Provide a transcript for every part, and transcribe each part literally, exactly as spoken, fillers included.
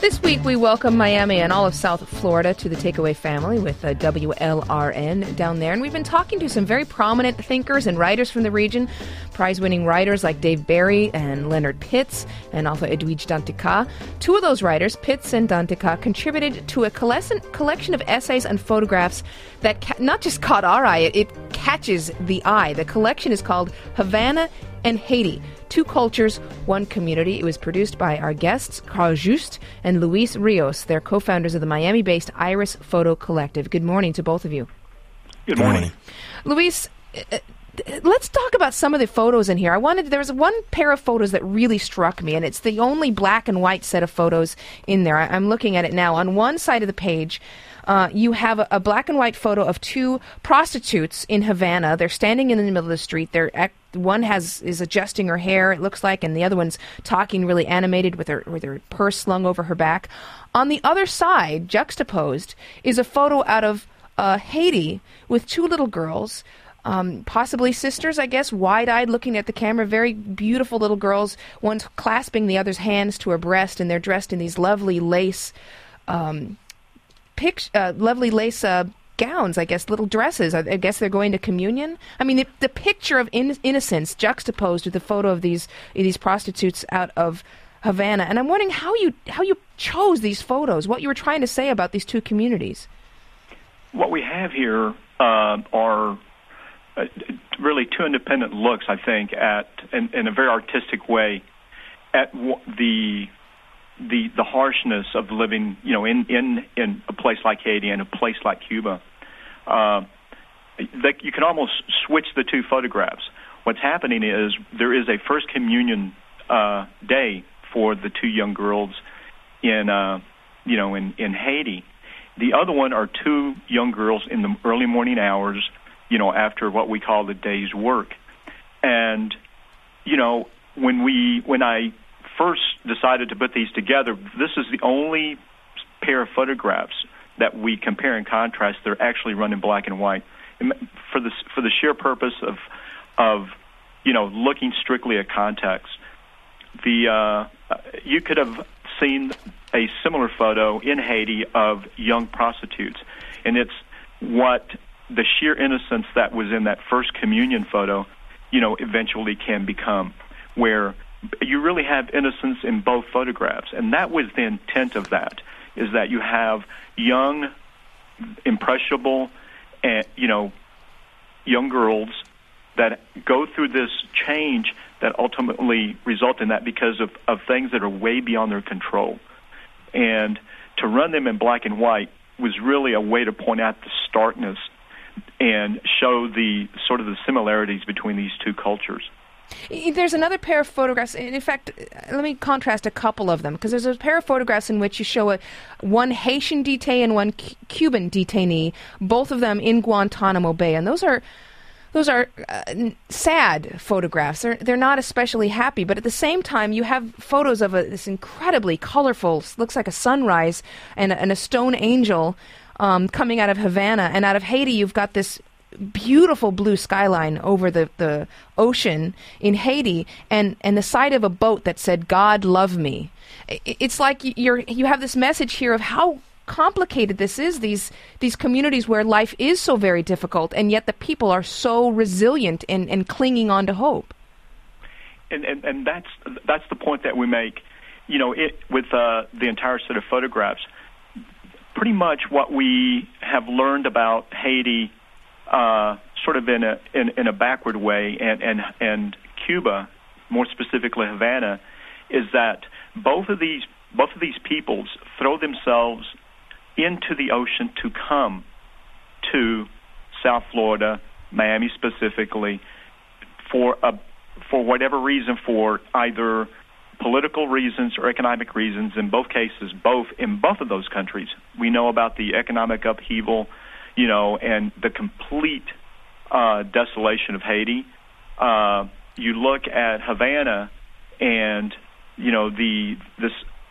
This week we welcome Miami and all of South Florida to the Takeaway family with uh, W L R N down there. And we've been talking to some very prominent thinkers and writers from the region, prize-winning writers like Dave Barry and Leonard Pitts, and also Edwidge Danticat. Two of those writers, Pitts and Danticat, contributed to a collection of essays and photographs that ca- not just caught our eye, it, it catches the eye. The collection is called Havana and Haiti, Two Cultures, One Community. It was produced by our guests, Carl Juste and Luis Rios. They're co-founders of the Miami-based Iris Photo Collective. Good morning to both of you. Good morning. Luis, uh, let's talk about some of the photos in here. I wanted, there was one pair of photos that really struck me, and it's the only black and white set of photos in there. I, I'm looking at it now. On one side of the page, Uh, you have a, a black and white photo of two prostitutes in Havana. They're standing in the middle of the street. They're act, one has is adjusting her hair, it looks like, and the other one's talking really animated with her with her purse slung over her back. On the other side, juxtaposed, is a photo out of uh, Haiti with two little girls, um, possibly sisters, I guess, wide-eyed looking at the camera, very beautiful little girls, one's clasping the other's hands to her breast, and they're dressed in these lovely lace um Pic- uh, lovely lace uh, gowns, I guess, little dresses. I, I guess they're going to communion. I mean, the, the picture of in- innocence juxtaposed with the photo of these these prostitutes out of Havana. And I'm wondering how you how you chose these photos, what you were trying to say about these two communities. What we have here uh, are uh, really two independent looks, I think, at in, in a very artistic way at w- the. the the harshness of living, you know, in, in, in a place like Haiti and a place like Cuba. Uh, that you can almost switch the two photographs. What's happening is there is a First Communion uh, day for the two young girls in, uh, you know, in, in Haiti. The other one are two young girls in the early morning hours, you know, after what we call the day's work. And, you know, when we when I first decided to put these together, this is the only pair of photographs that we compare and contrast. They're actually run in black and white for the for the sheer purpose of of you know looking strictly at context. The uh, you could have seen a similar photo in Haiti of young prostitutes, and it's what the sheer innocence that was in that First Communion photo, you know, eventually can become, where you really have innocence in both photographs. And that was the intent of that, is that you have young, impressionable, and, you know, young girls that go through this change that ultimately result in that because of, of things that are way beyond their control. And to run them in black and white was really a way to point out the starkness and show the sort of the similarities between these two cultures. There's another pair of photographs. In fact, let me contrast a couple of them, because there's a pair of photographs in which you show a, one Haitian detainee and one C- Cuban detainee, both of them in Guantanamo Bay, and those are those are uh, sad photographs. They're they're not especially happy, but at the same time, you have photos of a, this incredibly colorful, looks like a sunrise, and, and a stone angel um, coming out of Havana, and out of Haiti, you've got this beautiful blue skyline over the, the ocean in Haiti, and, and the side of a boat that said, "God love me." It's like you're you have this message here of how complicated this is, these these communities where life is so very difficult, and yet the people are so resilient and, and clinging on to hope. And, and and that's that's the point that we make, you know, it, with uh, the entire set of photographs. Pretty much what we have learned about Haiti, Uh, sort of in a in, in a backward way, and, and and Cuba, more specifically Havana, is that both of these both of these peoples throw themselves into the ocean to come to South Florida, Miami specifically, for a for whatever reason, for either political reasons or economic reasons. In both cases, both in both of those countries, we know about the economic upheaval, you know, and the complete uh, desolation of Haiti. Uh, you look at Havana, and you know the this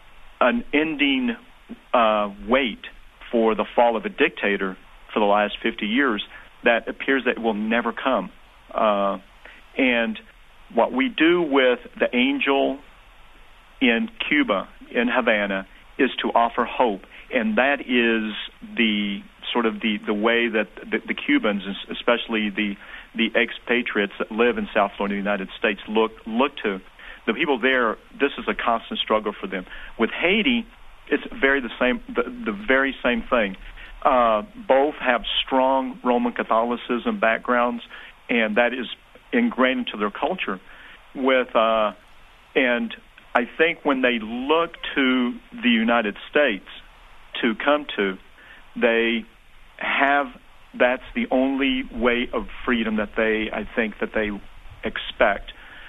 unending uh, wait for the fall of a dictator for the last fifty years that appears that will never come. Uh, and what we do with the angel in Cuba, in Havana, is to offer hope, and that is the sort of the, the way that the, the Cubans, especially the the expatriates that live in South Florida, the United States, look look to. The people there, this is a constant struggle for them. With Haiti, it's very the same, the, the very same thing. Uh, both have strong Roman Catholicism backgrounds, and that is ingrained into their culture. With uh, and I think when they look to the United States to come to, they have, that's the only way of freedom that they, I think, that they expect.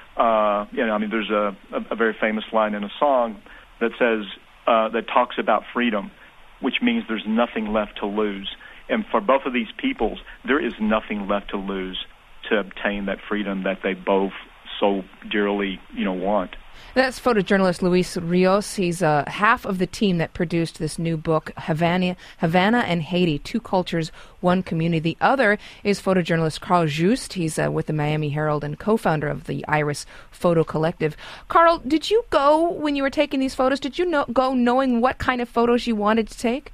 Uh, you know, I mean, there's a, a, a very famous line in a song that says, uh, that talks about freedom, which means there's nothing left to lose. And for both of these peoples, there is nothing left to lose to obtain that freedom that they both so dearly, you know, want. That's photojournalist Luis Rios. He's uh, half of the team that produced this new book, Havana, Havana and Haiti, Two Cultures, One Community. The other is photojournalist Carl Just. He's uh, with the Miami Herald and co-founder of the Iris Photo Collective. Carl, did you go, when you were taking these photos, did you know, go knowing what kind of photos you wanted to take?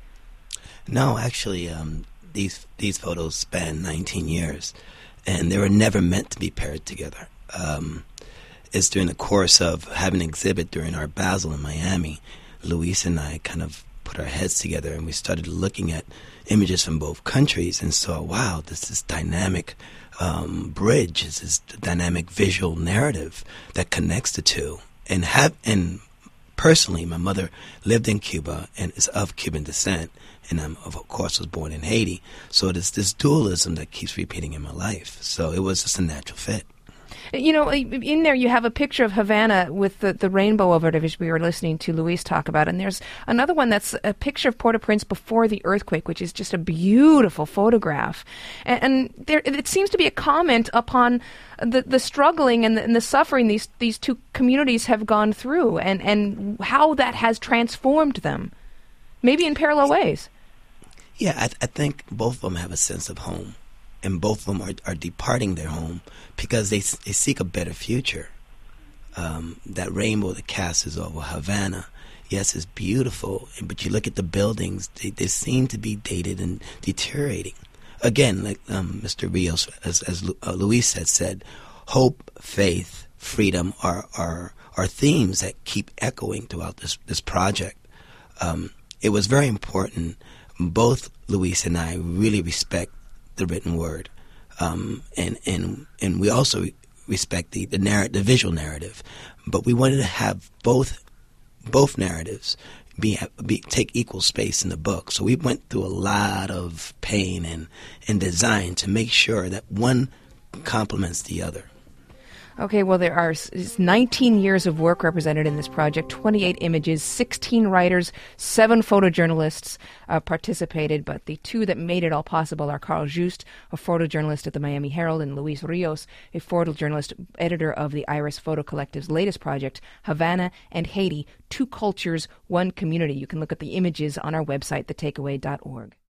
No, actually, um, these these photos span nineteen years, and they were never meant to be paired together. Um, it's during the course of having an exhibit during our Basel in Miami, Luis and I kind of put our heads together and we started looking at images from both countries and saw, wow, this is dynamic um, bridge, this is dynamic visual narrative that connects the two. And have and personally, my mother lived in Cuba and is of Cuban descent, and I'm, of course, was born in Haiti. So it's this dualism that keeps repeating in my life. So it was just a natural fit. You know, in there you have a picture of Havana with the, the rainbow over it, which we were listening to Luis talk about. And there's another one that's a picture of Port-au-Prince before the earthquake, which is just a beautiful photograph. And, and there, it seems to be a comment upon the, the struggling and the, and the suffering these, these two communities have gone through and, and how that has transformed them, maybe in parallel ways. Yeah, I, th- I think both of them have a sense of home. And both of them are, are departing their home because they they seek a better future. Um, that rainbow that casts over Havana, yes, it's beautiful, but you look at the buildings, they, they seem to be dated and deteriorating. Again, like um, Mister Rios, as, as Lu, uh, Luis had said, hope, faith, freedom are, are, are themes that keep echoing throughout this, this project. Um, it was very important. Both Luis and I really respect the written word, um, and and and we also respect the the, narr- the visual narrative, but we wanted to have both both narratives be, be take equal space in the book. So we went through a lot of pain and and design to make sure that one complements the other. Okay, well, there are nineteen years of work represented in this project, twenty-eight images, sixteen writers, seven photojournalists uh, participated, but the two that made it all possible are Carl Just, a photojournalist at the Miami Herald, and Luis Rios, a photojournalist, editor of the Iris Photo Collective's latest project, Havana and Haiti, Two Cultures, One Community. You can look at the images on our website, the takeaway dot org.